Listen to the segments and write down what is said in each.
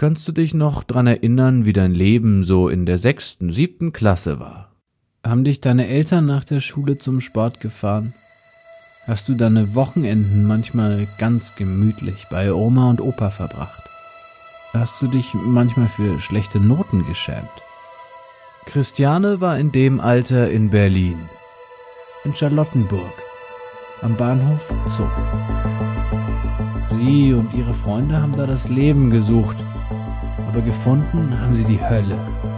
Kannst du dich noch dran erinnern, wie dein Leben so in der 6., 7. Klasse war? Haben dich deine Eltern nach der Schule zum Sport gefahren? Hast du deine Wochenenden manchmal ganz gemütlich bei Oma und Opa verbracht? Hast du dich manchmal für schlechte Noten geschämt? Christiane war in dem Alter in Berlin, in Charlottenburg, am Bahnhof Zoo. Sie und ihre Freunde haben da das Leben gesucht, aber gefunden haben sie die Hölle.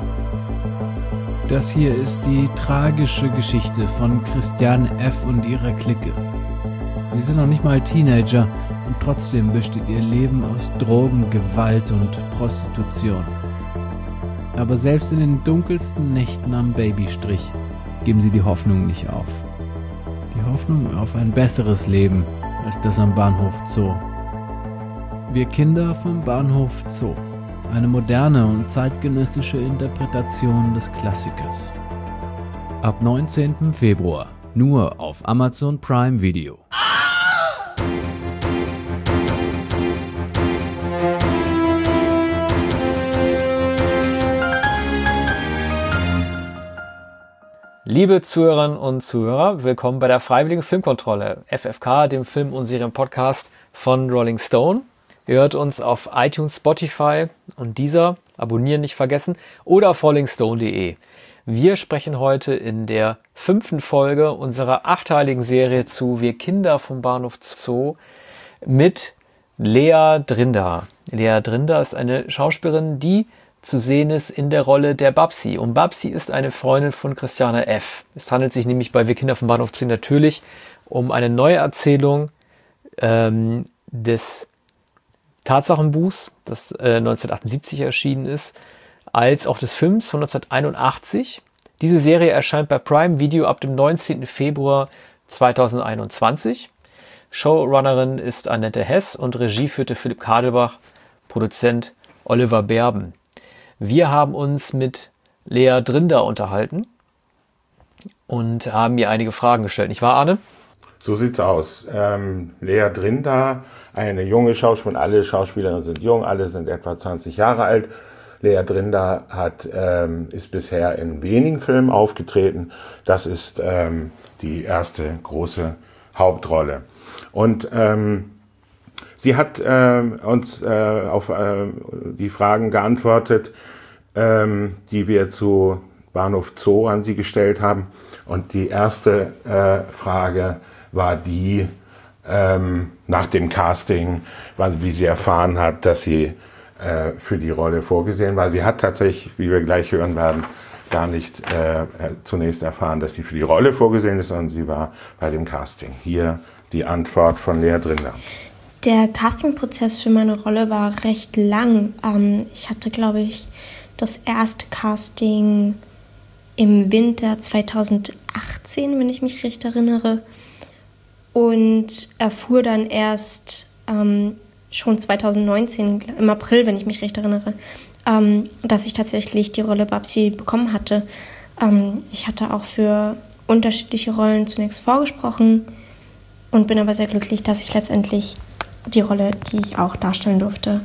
Das hier ist die tragische Geschichte von Christiane F. und ihrer Clique. Sie sind noch nicht mal Teenager und trotzdem besteht ihr Leben aus Drogen, Gewalt und Prostitution. Aber selbst in den dunkelsten Nächten am Babystrich geben sie die Hoffnung nicht auf. Die Hoffnung auf ein besseres Leben als das am Bahnhof Zoo. Wir Kinder vom Bahnhof Zoo. Eine moderne und zeitgenössische Interpretation des Klassikers. Ab 19. Februar nur auf Amazon Prime Video. Liebe Zuhörerinnen und Zuhörer, willkommen bei der Freiwilligen Filmkontrolle, FFK, dem Film- und Serienpodcast von Rolling Stone. Ihr hört uns auf iTunes, Spotify und Deezer, abonnieren nicht vergessen, oder auf rollingstone.de. Wir sprechen heute in der 5. Folge unserer 8-teiligen Serie zu Wir Kinder vom Bahnhof Zoo mit Lea Drinder. Lea Drinder ist eine Schauspielerin, die zu sehen ist in der Rolle der Babsi. Und Babsi ist eine Freundin von Christiane F. Es handelt sich nämlich bei Wir Kinder vom Bahnhof Zoo natürlich um eine neue Erzählung des Tatsachenbuchs, das 1978 erschienen ist, als auch des Films von 1981. Diese Serie erscheint bei Prime Video ab dem 19. Februar 2021. Showrunnerin ist Annette Hess und Regie führte Philipp Kadelbach, Produzent Oliver Berben. Wir haben uns mit Lea Drinder unterhalten und haben ihr einige Fragen gestellt. Nicht wahr, Arne? So sieht's aus. Lea Drinder, eine junge Schauspielerin, alle Schauspielerinnen sind jung, alle sind etwa 20 Jahre alt. Lea Drinder ist bisher in wenigen Filmen aufgetreten. Das ist die erste große Hauptrolle. Und sie hat uns auf die Fragen geantwortet, die wir zu Bahnhof Zoo an sie gestellt haben. Und die erste Frage war die nach dem Casting, wie sie erfahren hat, dass sie für die Rolle vorgesehen war. Sie hat tatsächlich, wie wir gleich hören werden, gar nicht zunächst erfahren, dass sie für die Rolle vorgesehen ist, sondern sie war bei dem Casting. Hier die Antwort von Lea Drinder. Der Castingprozess für meine Rolle war recht lang. Ich hatte, glaube ich, das erste Casting im Winter 2018, wenn ich mich recht erinnere. Und erfuhr dann erst schon 2019, im April, wenn ich mich recht erinnere, dass ich tatsächlich die Rolle Babsi bekommen hatte. Ich hatte auch für unterschiedliche Rollen zunächst vorgesprochen und bin aber sehr glücklich, dass ich letztendlich die Rolle, die ich auch darstellen durfte,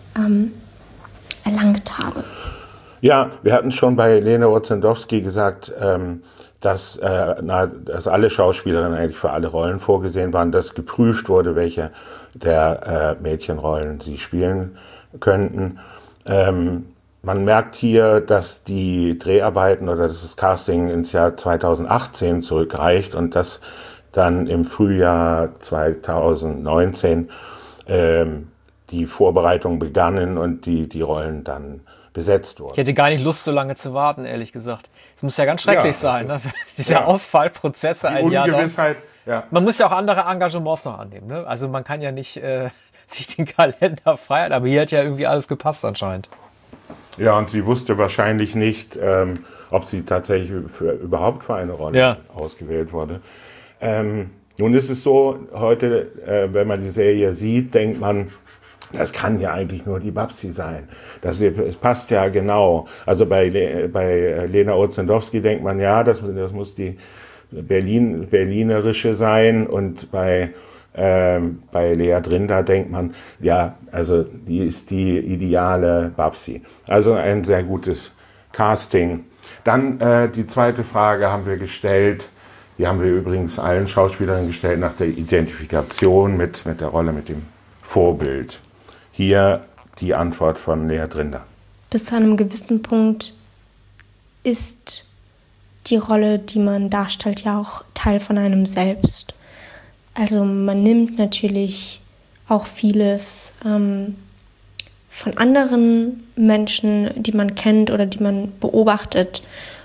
erlangt habe. Ja, wir hatten schon bei Lene Orzendowski gesagt, dass alle Schauspielerinnen eigentlich für alle Rollen vorgesehen waren, dass geprüft wurde, welche der Mädchenrollen sie spielen könnten. Man merkt hier, dass die Dreharbeiten oder dass das Casting ins Jahr 2018 zurückreicht und dass dann im Frühjahr 2019 die Vorbereitungen begannen und die Rollen dann besetzt wurden. Ich hätte gar nicht Lust, so lange zu warten, ehrlich gesagt. Es muss ja ganz schrecklich sein, ne? Diese Ausfallprozesse ein Jahr lang. Ja. Man muss ja auch andere Engagements noch annehmen, ne? Also man kann ja nicht sich den Kalender freihalten, aber hier hat ja irgendwie alles gepasst anscheinend. Ja, und sie wusste wahrscheinlich nicht, ob sie tatsächlich überhaupt für eine Rolle ausgewählt wurde. Nun ist es so, heute, wenn man die Serie sieht, denkt man, das kann ja eigentlich nur die Babsi sein. Das passt ja genau. Also bei Lena Orzendowski denkt man, ja, das muss die Berlinerische sein. Und bei Bei Lea Drinda denkt man, ja, also die ist die ideale Babsi. Also ein sehr gutes Casting. Dann die zweite Frage haben wir gestellt, die haben wir übrigens allen Schauspielern gestellt, nach der Identifikation mit der Rolle, mit dem Vorbild. Hier die Antwort von Lea Drinda. Bis zu einem gewissen Punkt ist die Rolle, die man darstellt, ja auch Teil von einem selbst. Also man nimmt natürlich auch vieles von anderen Menschen, die man kennt oder die man beobachtet.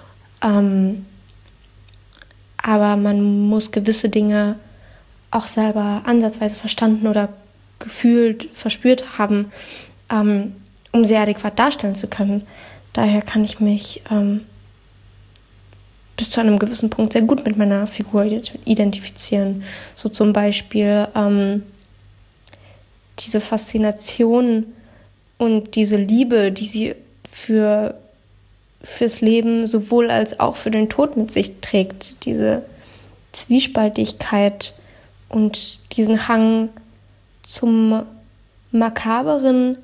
Aber man muss gewisse Dinge auch selber ansatzweise verstanden oder gefühlt, verspürt haben, um sie adäquat darstellen zu können. Daher kann ich mich bis zu einem gewissen Punkt sehr gut mit meiner Figur identifizieren. So zum Beispiel diese Faszination und diese Liebe, die sie fürs Leben sowohl als auch für den Tod mit sich trägt. Diese Zwiespaltigkeit und diesen Hang zum Makaberen,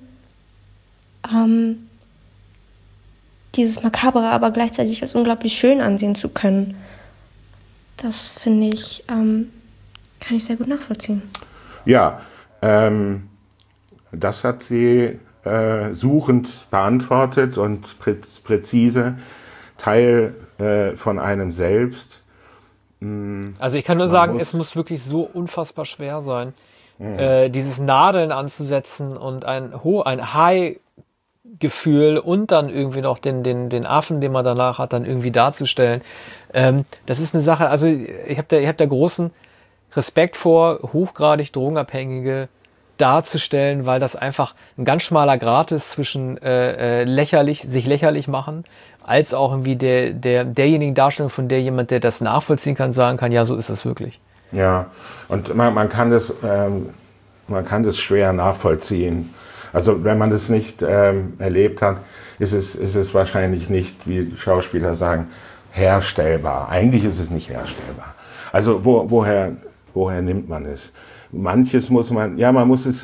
dieses Makabere aber gleichzeitig als unglaublich schön ansehen zu können. Das finde ich, kann ich sehr gut nachvollziehen. Ja, das hat sie suchend beantwortet und präzise, Teil von einem selbst. Also ich kann nur sagen, es muss wirklich so unfassbar schwer sein, dieses Nadeln anzusetzen und ein High-Gefühl und dann irgendwie noch den Affen, den man danach hat, dann irgendwie darzustellen. Das ist eine Sache, also ich hab da großen Respekt vor, hochgradig Drogenabhängige darzustellen, weil das einfach ein ganz schmaler Grat ist zwischen sich lächerlich machen, als auch irgendwie derjenigen Darstellung, von der jemand, der das nachvollziehen kann, sagen kann, ja, so ist das wirklich. Ja, und man kann das schwer nachvollziehen. Also wenn man das nicht erlebt hat, ist es wahrscheinlich nicht, wie die Schauspieler sagen, herstellbar. Eigentlich ist es nicht herstellbar. Also woher nimmt man es? Manches muss man es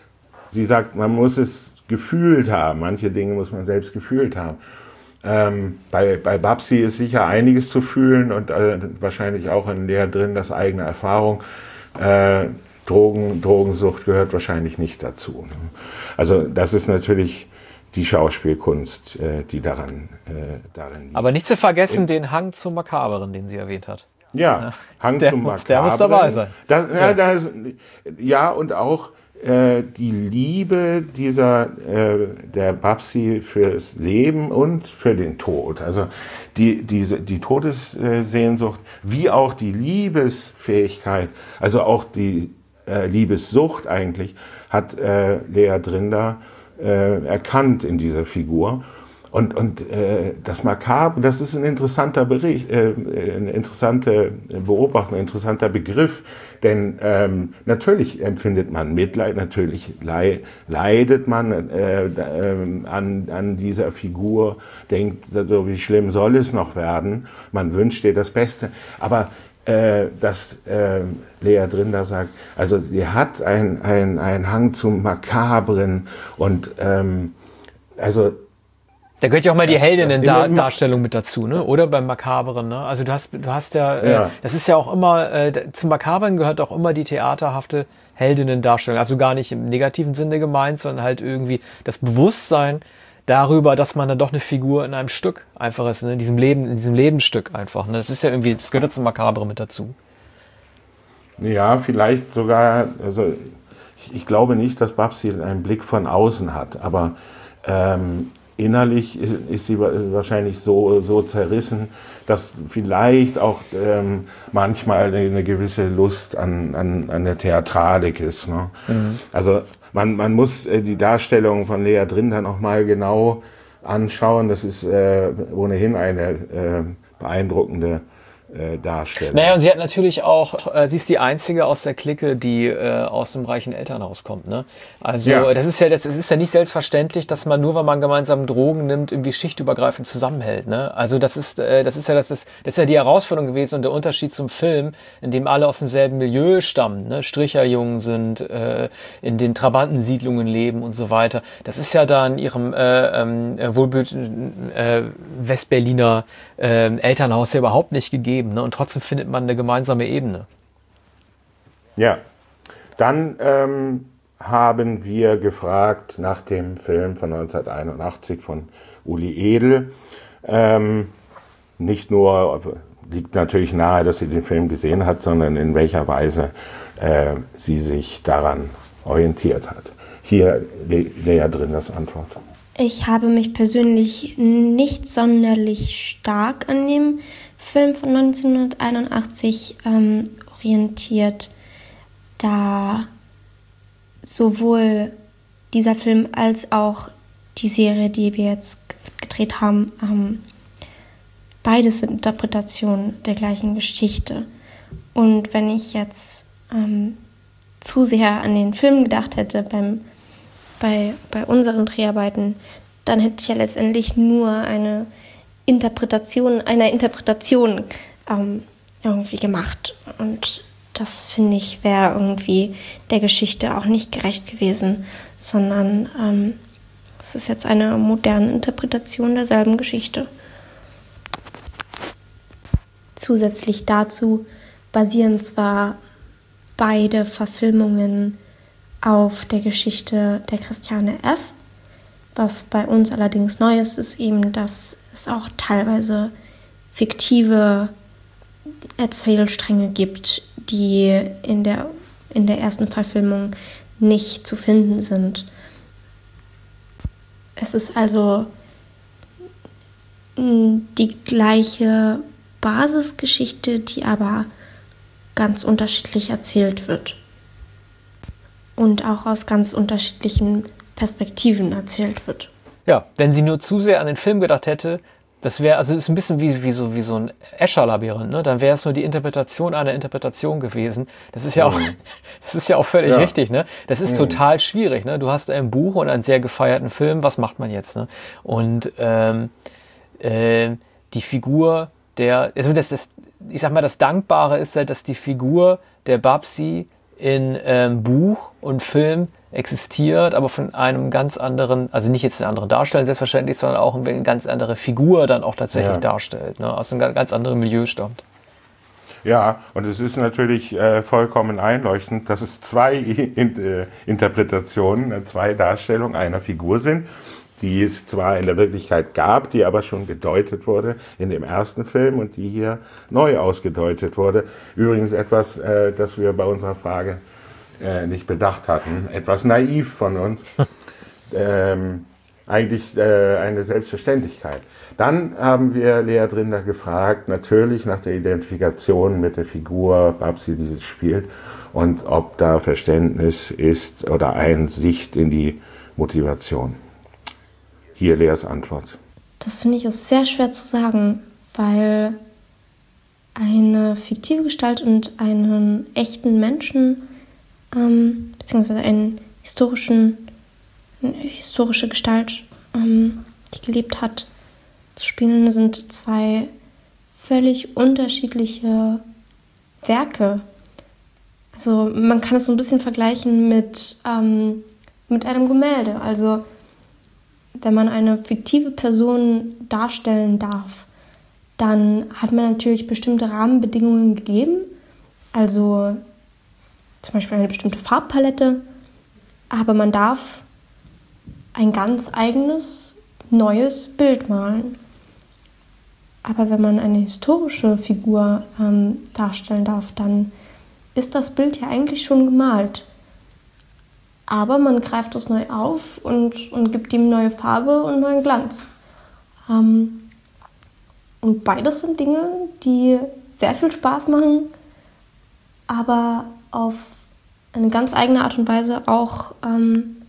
gefühlt haben. Manche Dinge muss man selbst gefühlt haben. Bei Babsi ist sicher einiges zu fühlen und wahrscheinlich auch in der drin das eigene Erfahrung. Drogensucht gehört wahrscheinlich nicht dazu. Also das ist natürlich die Schauspielkunst, die darin liegt. Aber nicht zu vergessen den Hang zum Makaberen, den sie erwähnt hat. Ja, Hang zum Makaberen. Der muss dabei sein. Und auch die Liebe der Babsi fürs Leben und für den Tod. Also die Todessehnsucht, wie auch die Liebesfähigkeit, also auch die Liebessucht eigentlich, hat Lea Drinda erkannt in dieser Figur. Und das Makabre, das ist ein interessanter Bericht, eine interessante Beobachtung, ein interessanter Begriff. Denn natürlich empfindet man Mitleid, natürlich leidet man an dieser Figur, denkt, so wie schlimm soll es noch werden, man wünscht ihr das Beste. Aber dass Lea Drinda sagt, also sie hat einen Hang zum Makabren und also da gehört ja auch mal die Heldinnen-Darstellung mit dazu, ne? Oder beim Makaberen, ne? Also du hast ja, das ist ja auch immer, zum Makaberen gehört auch immer die theaterhafte Heldinnen-Darstellung. Also gar nicht im negativen Sinne gemeint, sondern halt irgendwie das Bewusstsein darüber, dass man dann doch eine Figur in einem Stück einfach ist, ne? in diesem Lebensstück einfach. Ne? Das ist ja irgendwie, das gehört zum Makaberen mit dazu. Ja, vielleicht sogar, also ich glaube nicht, dass Babsi einen Blick von außen hat, aber innerlich ist sie wahrscheinlich so zerrissen, dass vielleicht auch manchmal eine gewisse Lust an der Theatralik ist. Ne? Mhm. Also man muss die Darstellung von Lea Drinda noch mal genau anschauen. Das ist ohnehin eine beeindruckende darstelle. Naja, und sie hat natürlich auch, sie ist die Einzige aus der Clique, die aus einem reichen Elternhaus kommt. Ne? Also das ist ja nicht selbstverständlich, dass man nur, weil man gemeinsam Drogen nimmt, irgendwie schichtübergreifend zusammenhält. Ne? Also das ist ja die Herausforderung gewesen und der Unterschied zum Film, in dem alle aus demselben Milieu stammen, ne? Stricherjungen sind, in den Trabantensiedlungen leben und so weiter. Das ist ja da in ihrem wohlbehüteten Westberliner Elternhaus ja überhaupt nicht gegeben. Ne? Und trotzdem findet man eine gemeinsame Ebene. Ja, dann haben wir gefragt nach dem Film von 1981 von Uli Edel. Nicht nur, liegt natürlich nahe, dass sie den Film gesehen hat, sondern in welcher Weise sie sich daran orientiert hat. Hier, Lea Drinders Antwort. Ich habe mich persönlich nicht sonderlich stark an dem Film von 1981 orientiert, da sowohl dieser Film als auch die Serie, die wir jetzt gedreht haben, beides sind Interpretationen der gleichen Geschichte. Und wenn ich jetzt zu sehr an den Film gedacht hätte bei unseren Dreharbeiten, dann hätte ich ja letztendlich nur eine Interpretation einer Interpretation irgendwie gemacht. Und das, finde ich, wäre irgendwie der Geschichte auch nicht gerecht gewesen, sondern es ist jetzt eine moderne Interpretation derselben Geschichte. Zusätzlich dazu basieren zwar beide Verfilmungen auf der Geschichte der Christiane F. Was bei uns allerdings neu ist, ist eben, dass es auch teilweise fiktive Erzählstränge gibt, die in der ersten Verfilmung nicht zu finden sind. Es ist also die gleiche Basisgeschichte, die aber ganz unterschiedlich erzählt wird und auch aus ganz unterschiedlichen Perspektiven erzählt wird. Ja, wenn sie nur zu sehr an den Film gedacht hätte, das wäre, also ist ein bisschen wie so ein Escher-Labyrinth, ne? Dann wäre es nur die Interpretation einer Interpretation gewesen. Das ist ja auch völlig richtig, ne? Das ist total schwierig, ne? Du hast ein Buch und einen sehr gefeierten Film, was macht man jetzt, ne? Und die Figur ich sag mal, das Dankbare ist halt, dass die Figur der Babsi in Buch und Film existiert, aber von einem ganz anderen, also nicht jetzt eine andere Darstellung selbstverständlich, sondern auch eine ganz andere Figur dann auch tatsächlich darstellt, ne? Aus einem ganz anderen Milieu stammt. Ja, und es ist natürlich vollkommen einleuchtend, dass es zwei Interpretationen, zwei Darstellungen einer Figur sind, die es zwar in der Wirklichkeit gab, die aber schon gedeutet wurde in dem ersten Film und die hier neu ausgedeutet wurde. Übrigens etwas, das wir bei unserer Frage nicht bedacht hatten, etwas naiv von uns, eigentlich eine Selbstverständlichkeit. Dann haben wir Lea Drinder gefragt, natürlich nach der Identifikation mit der Figur Babsi, die sie spielt, und ob da Verständnis ist oder Einsicht in die Motivation. Hier Leas Antwort. Das finde ich ist sehr schwer zu sagen, weil eine fiktive Gestalt und einen echten Menschen beziehungsweise eine historische Gestalt, die gelebt hat, zu spielen, sind zwei völlig unterschiedliche Werke. Also man kann es so ein bisschen vergleichen mit einem Gemälde. Also wenn man eine fiktive Person darstellen darf, dann hat man natürlich bestimmte Rahmenbedingungen gegeben, also zum Beispiel eine bestimmte Farbpalette, aber man darf ein ganz eigenes, neues Bild malen. Aber wenn man eine historische Figur darstellen darf, dann ist das Bild ja eigentlich schon gemalt. Aber man greift es neu auf und gibt ihm neue Farbe und neuen Glanz. Und beides sind Dinge, die sehr viel Spaß machen, aber auf eine ganz eigene Art und Weise auch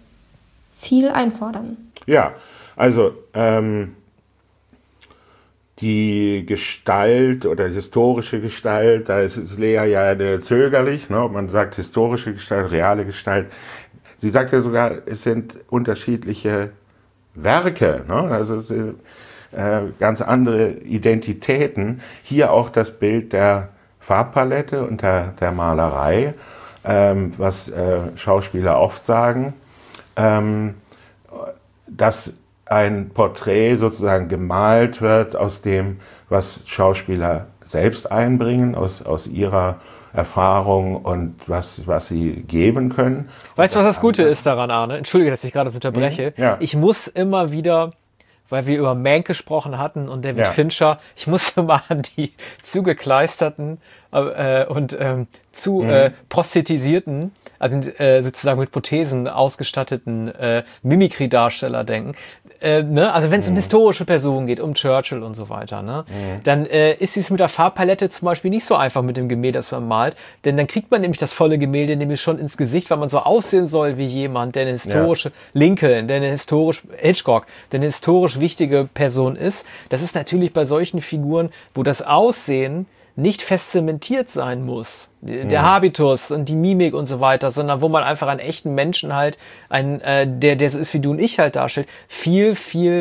viel einfordern. Ja, also die Gestalt oder historische Gestalt, da ist Lea ja zögerlich, ne? Man sagt historische Gestalt, reale Gestalt. Sie sagt ja sogar, es sind unterschiedliche Werke, ne? Also ganz andere Identitäten. Hier auch das Bild der Farbpalette und der Malerei, was Schauspieler oft sagen, dass ein Porträt sozusagen gemalt wird aus dem, was Schauspieler selbst einbringen, aus ihrer Erfahrung und was sie geben können. Weißt du, was das Gute ist daran, Arne? Entschuldige, dass ich gerade das unterbreche. Ja. Ich muss immer wieder, weil wir über Mank gesprochen hatten und David Fincher, ich muss immer an die zugekleisterten und prostetisierten, also sozusagen mit Prothesen ausgestatteten Mimikry-Darsteller denken. Ne? Also wenn es um historische Personen geht, um Churchill und so weiter, ne? Dann ist es mit der Farbpalette zum Beispiel nicht so einfach mit dem Gemälde, das man malt, denn dann kriegt man nämlich das volle Gemälde nämlich schon ins Gesicht, weil man so aussehen soll wie jemand, der eine historische Lincoln, der eine historisch Hitchcock, der eine historisch wichtige Person ist. Das ist natürlich bei solchen Figuren, wo das Aussehen nicht fest zementiert sein muss, der Habitus und die Mimik und so weiter, sondern wo man einfach einen echten Menschen halt, der so ist wie du und ich halt darstellt, viel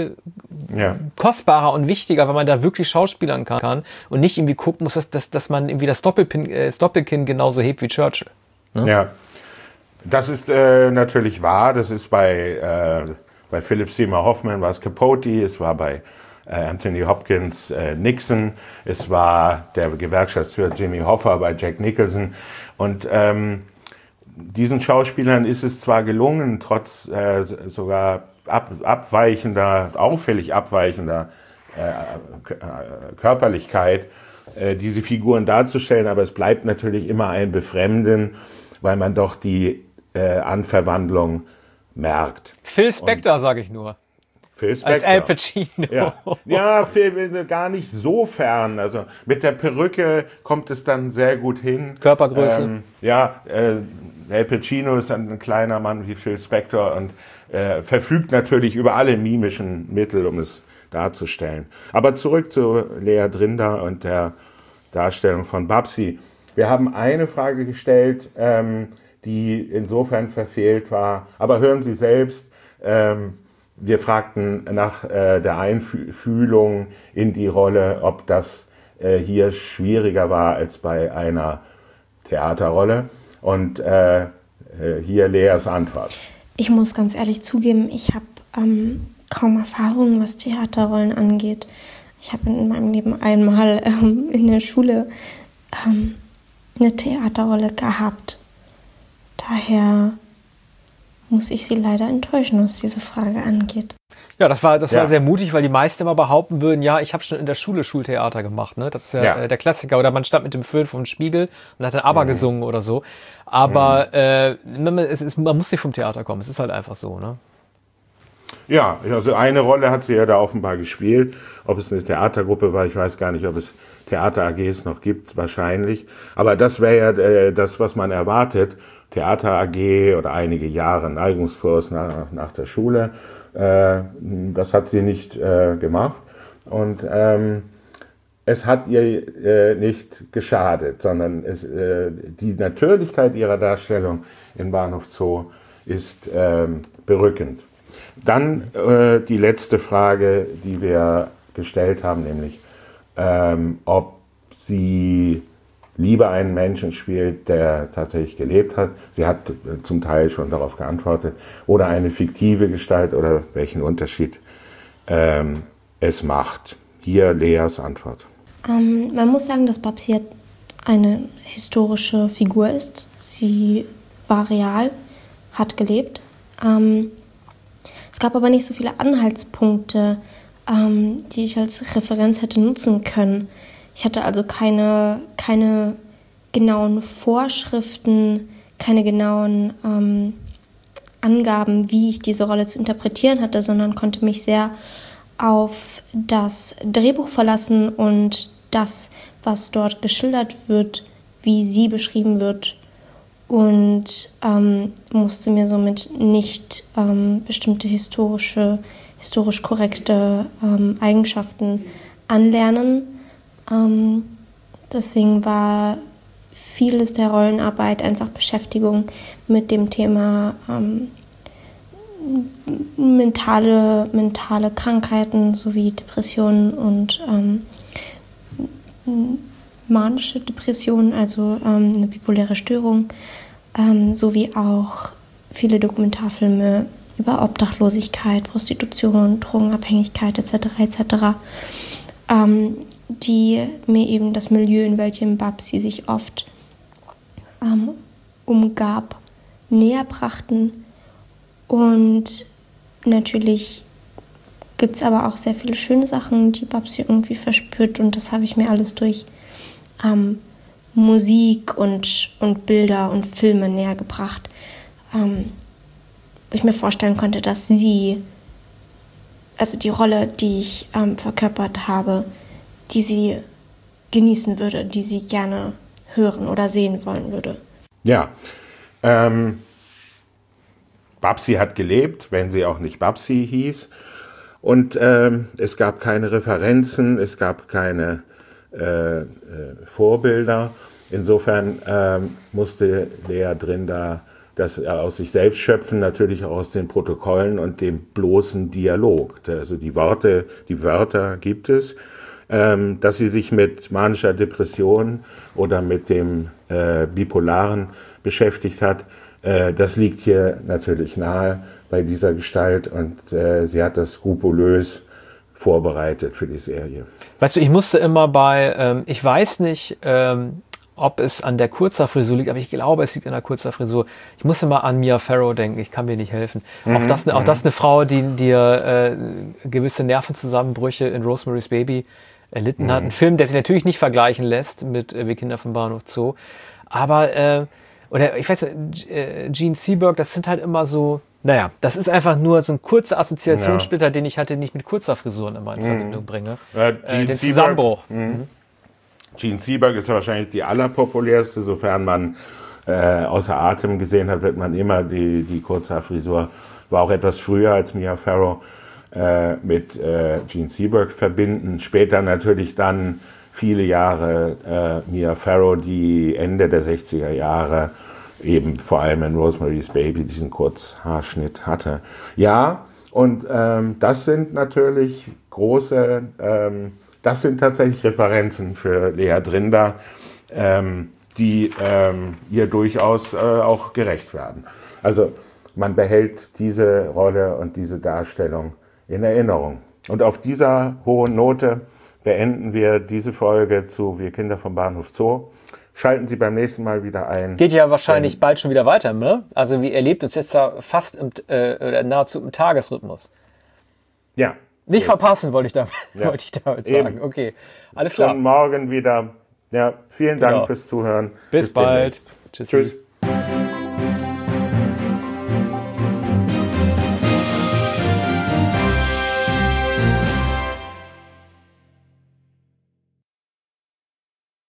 kostbarer und wichtiger, weil man da wirklich schauspielern kann und nicht irgendwie gucken muss, dass man irgendwie das Doppelkinn genauso hebt wie Churchill. Ne? Ja, das ist natürlich wahr, das ist bei Philip Seymour Hoffman war es Capote, es war bei Anthony Hopkins, Nixon, es war der Gewerkschaftsführer Jimmy Hoffa bei Jack Nicholson und diesen Schauspielern ist es zwar gelungen, trotz sogar auffällig abweichender Körperlichkeit diese Figuren darzustellen, aber es bleibt natürlich immer ein Befremden, weil man doch die Anverwandlung merkt. Phil Spector, sage ich nur. Phil Spector. Als Al Pacino. Ja, gar nicht so fern. Also mit der Perücke kommt es dann sehr gut hin. Körpergröße. Al Pacino ist ein kleiner Mann wie Phil Spector und verfügt natürlich über alle mimischen Mittel, um es darzustellen. Aber zurück zu Lea Drinda und der Darstellung von Babsi. Wir haben eine Frage gestellt, die insofern verfehlt war. Aber hören Sie selbst, wir fragten nach der Einfühlung in die Rolle, ob das hier schwieriger war als bei einer Theaterrolle. Und hier Leas Antwort. Ich muss ganz ehrlich zugeben, ich habe kaum Erfahrung, was Theaterrollen angeht. Ich habe in meinem Leben einmal in der Schule eine Theaterrolle gehabt. Daher muss ich Sie leider enttäuschen, was diese Frage angeht. Ja, das war sehr mutig, weil die meisten immer behaupten würden, ja, ich habe schon in der Schule Schultheater gemacht, ne? Das ist ja der Klassiker. Oder man stand mit dem Föhn vom Spiegel und hat dann ABBA gesungen oder so. Aber man muss nicht vom Theater kommen, es ist halt einfach so, ne? Ja, also eine Rolle hat sie ja da offenbar gespielt. Ob es eine Theatergruppe war, ich weiß gar nicht, ob es Theater-AGs noch gibt, wahrscheinlich. Aber das wäre ja das, was man erwartet. Theater-AG oder einige Jahre Neigungskurs nach der Schule. Das hat sie nicht gemacht. Und es hat ihr nicht geschadet, sondern die Natürlichkeit ihrer Darstellung in Bahnhof Zoo ist berückend. Dann die letzte Frage, die wir gestellt haben, nämlich ob sie lieber einen Menschen spielt, der tatsächlich gelebt hat. Sie hat zum Teil schon darauf geantwortet. Oder eine fiktive Gestalt oder welchen Unterschied es macht. Hier Leas Antwort. Man muss sagen, dass Babsi eine historische Figur ist. Sie war real, hat gelebt. Es gab aber nicht so viele Anhaltspunkte, die ich als Referenz hätte nutzen können. Ich hatte also keine genauen Vorschriften, keine genauen Angaben, wie ich diese Rolle zu interpretieren hatte, sondern konnte mich sehr auf das Drehbuch verlassen und das, was dort geschildert wird, wie sie beschrieben wird, und musste mir somit nicht bestimmte historisch korrekte Eigenschaften anlernen. Deswegen war vieles der Rollenarbeit einfach Beschäftigung mit dem Thema mentale Krankheiten sowie Depressionen und manische Depressionen, also eine bipoläre Störung, sowie auch viele Dokumentarfilme über Obdachlosigkeit, Prostitution, Drogenabhängigkeit etc. Die mir eben das Milieu, in welchem Babsi sich oft umgab, näher brachten. Und natürlich gibt es aber auch sehr viele schöne Sachen, die Babsi irgendwie verspürt. Und das habe ich mir alles durch Musik und Bilder und Filme näher gebracht. Ich mir vorstellen konnte, dass sie, also die Rolle, die ich verkörpert habe, die sie genießen würde, die sie gerne hören oder sehen wollen würde. Ja, Babsi hat gelebt, wenn sie auch nicht Babsi hieß. Und es gab keine Referenzen, es gab keine Vorbilder. Insofern musste Lea Drinda das aus sich selbst schöpfen, natürlich auch aus den Protokollen und dem bloßen Dialog. Also die Wörter gibt es. Dass sie sich mit manischer Depression oder mit dem Bipolaren beschäftigt hat, das liegt hier natürlich nahe bei dieser Gestalt und sie hat das skrupulös vorbereitet für die Serie. Weißt du, ich musste immer ich weiß nicht, ob es an der Kurzhaarfrisur liegt, aber ich glaube, es liegt an der Kurzhaarfrisur. Ich musste mal an Mia Farrow denken, ich kann mir nicht helfen. Auch das eine Frau, die gewisse Nervenzusammenbrüche in Rosemary's Baby erlitten hat. Ein Film, der sich natürlich nicht vergleichen lässt mit Wir Kinder vom Bahnhof Zoo. Aber, oder ich weiß nicht, Gene Seberg, das sind halt immer so, naja, das ist einfach nur so ein kurzer Assoziationssplitter, den ich hatte, nicht mit kurzer Frisuren immer in Verbindung bringe. Den Zusammenbruch. Gene Seberg ist wahrscheinlich die allerpopulärste, sofern man außer Atem gesehen hat, wird man immer die Kurzhaarfrisur, war auch etwas früher als Mia Farrow, mit Gene Seberg verbinden. Später natürlich dann viele Jahre Mia Farrow, die Ende der 60er Jahre eben vor allem in Rosemary's Baby diesen Kurzhaarschnitt hatte. Ja, und das sind natürlich das sind tatsächlich Referenzen für Lea Drinda, die ihr durchaus auch gerecht werden. Also man behält diese Rolle und diese Darstellung in Erinnerung. Und auf dieser hohen Note beenden wir diese Folge zu Wir Kinder vom Bahnhof Zoo. Schalten Sie beim nächsten Mal wieder ein. Geht ja wahrscheinlich bald schon wieder weiter, ne? Also wir erlebt uns jetzt da fast oder nahezu im Tagesrhythmus. Ja. Nicht verpassen, wollte ich damit sagen. Eben. Okay, alles klar. Schon morgen wieder. Ja, vielen Dank fürs Zuhören. Bis bald. Tschüss.